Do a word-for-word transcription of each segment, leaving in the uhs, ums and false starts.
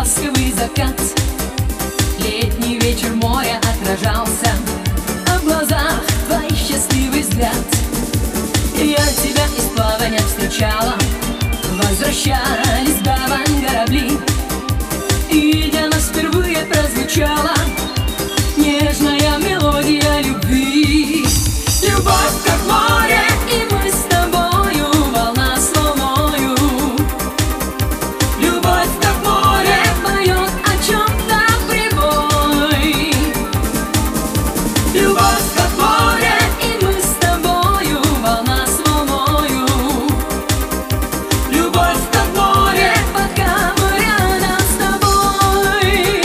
ласковый закат. Летний вечер моря отражался, а в глазах твой счастливый взгляд. Я тебя из плавания встречала, возвращались в гавань корабли, и для нас впервые прозвучала нежная мелодия любви. Любовь как море, и мы с тобою, волна с волною. Любовь как море, поет о чем-то прибой. Любовь как море, и мы с тобою, волна с волною. Любовь как море, пока мы рядом с тобой.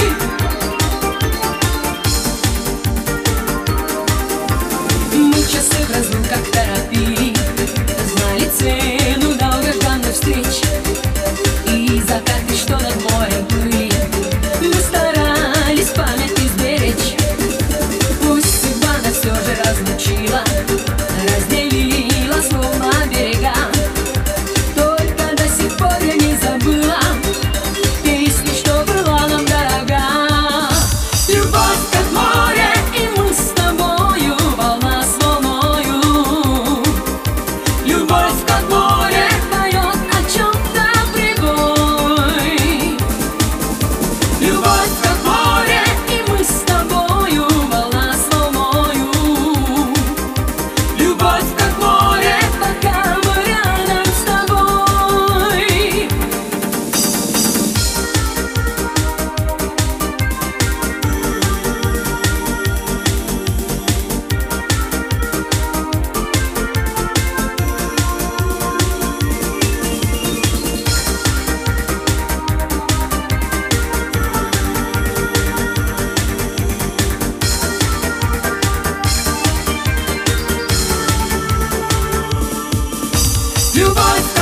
Мы часы в разлуках торопили, знали цену долгожданных встреч, и закаты, что над морем были, мы старались память изберечь. Пусть судьба нас все же разлучила, разделила словно берега, только до сих пор я не забыла песню, что была нам дорога. Любовь как море, и мы с тобою, волна с волною. Любовь как море, поет о чем-то прибой. Любовь как море, и мы с тобою, волна с волною. Любовь как море, пока мы рядом с тобой. Любовь